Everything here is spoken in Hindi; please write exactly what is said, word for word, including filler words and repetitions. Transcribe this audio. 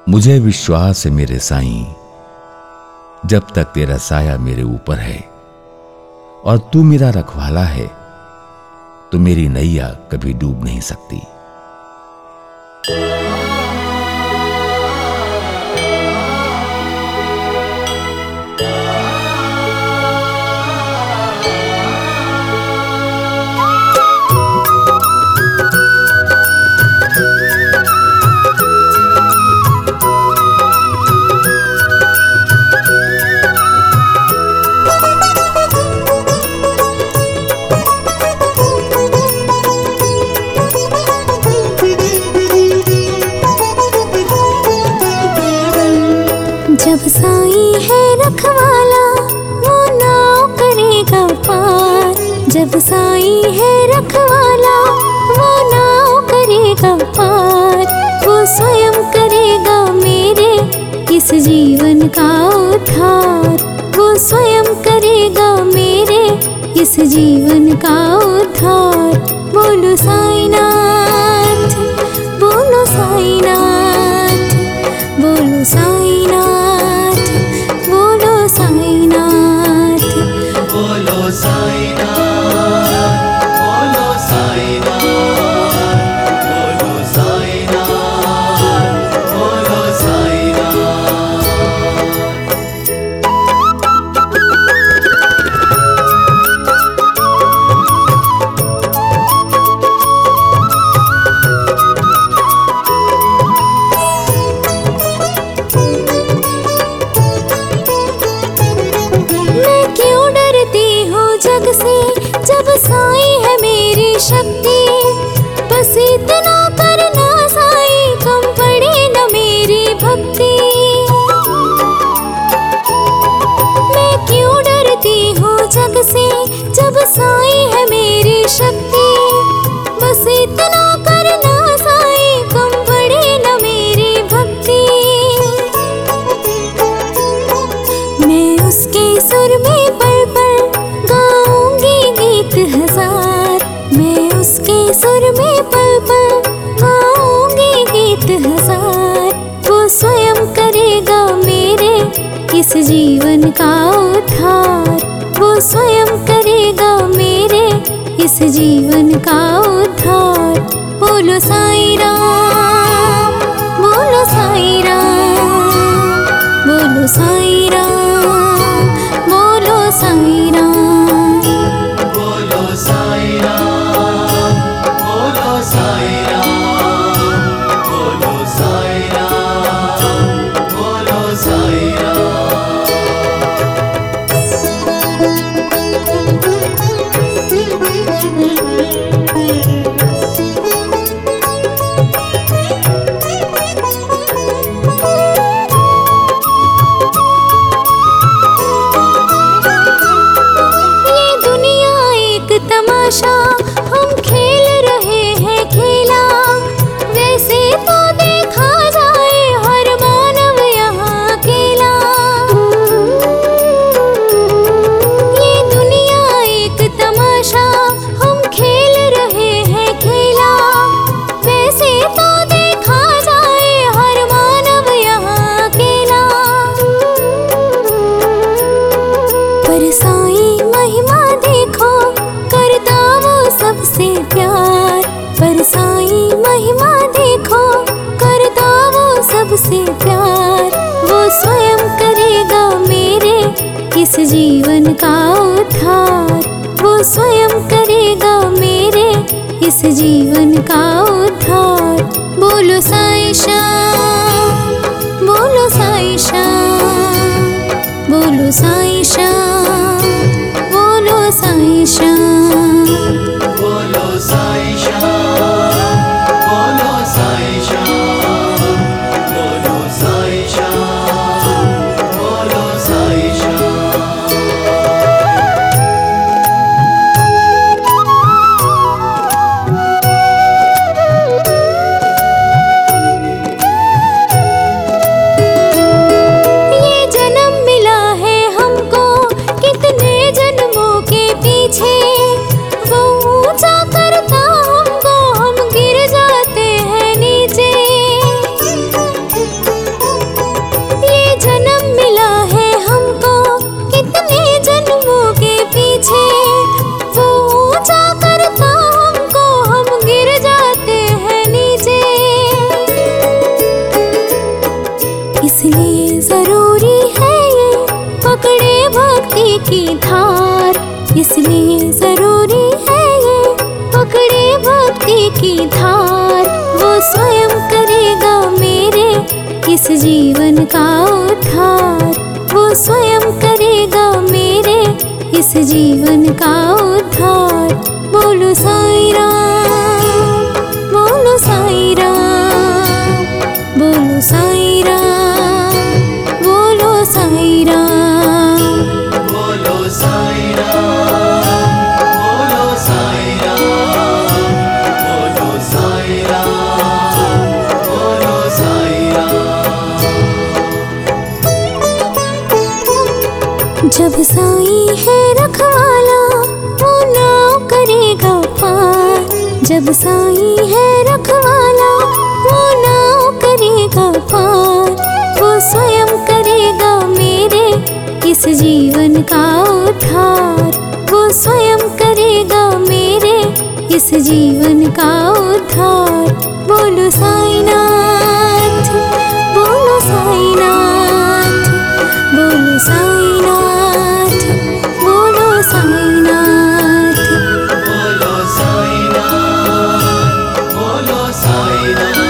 मुझे विश्वास है मेरे साईं, जब तक तेरा साया मेरे ऊपर है और तू मेरा रखवाला है, तो मेरी नैया कभी डूब नहीं सकती। जब साईं है रखवाला वो नाव करेगा पार। जब साईं है रखवाला वो नाव करेगा पार। वो स्वयं करेगा मेरे इस जीवन का उद्धार। वो स्वयं करेगा मेरे इस जीवन का उद्धार। बोलो साईनाथ, बोलो साईनाथ, बोलो साईनाथ, बोलो साईनाथ, बोलो साईनाथ, बोलो साईनाथ, बोलो साईनाथ, बोलो साईनाथ। जब साईं है मेरी शक्ति, बस इतना करना साईं, कम पड़े न मेरी भक्ति। मैं क्यों डरती हूँ जग से, जब साईं है मेरी शक्ति। बस इतना करना साईं, कम पड़े न मेरी भक्ति। मैं उसके सुर में पल पल हजार, मैं उसके सुर में पल पल गाऊंगी गीत हजार। वो स्वयं करेगा मेरे इस जीवन का उद्धार। वो स्वयं करेगा मेरे इस जीवन का उद्धार। बोलो साईं राम, बोलो साईं राम, बोलो साईं राम, बोलो साईं राम, बोलो साईं राम, बोलो साईं राम, बोलो साईं राम, बोलो साईं राम। तमाशा हम खेल रहे हैं खेला, वैसे तो देखा जाए हर मानव यहाँ अकेला। ये दुनिया एक तमाशा हम खेल रहे हैं खेला, वैसे तो देखा जाए हर मानव यहाँ अकेला। पर साईं महिमा देखो करता वो सबसे प्यार। पर साईं महिमा देखो करता वो सबसे प्यार। वो स्वयं करेगा मेरे इस जीवन का उद्धार। वो स्वयं करेगा मेरे इस जीवन का उद्धार। बोलो साईं श्याम, बोलो साईं श्याम, बोलो साईं श्याम, बोलो साईं श्याम, बोलो साईं श्याम, बोलो साईं श्याम, बोलो साईं श्याम, बोलो साईं श्याम। ये जन्म मिला है हमको कितने जन्मों के पीछे। की धार, इसलिए जरूरी है ये पकड़े भक्ति की धार। वो स्वयं करेगा मेरे इस जीवन का उद्धार, वो स्वयं करेगा मेरे इस जीवन का उद्धार। बोलो साईं राम, बोलो साईं राम, बोलो साईं राम, बोलो साईं राम। बोलो साईं राम, बोलो साईं राम, बोलो साईं राम, बोलो साईं राम। जब साईं है रखवाला वो नाव करेगा पार, जब साईं है रखवाला वो नाव करेगा पार। वो स्वयं करेगा मेरे इस जीवन का उद्धार, वो स्वयं करेगा मेरे इस जीवन का उद्धार। बोलो साईं नाथ, बोलो साईं नाथ, बोलो साईं नाथ, बोलो साईं नाथ। बोलो साईं नाथ, बोलो साईं नाथ।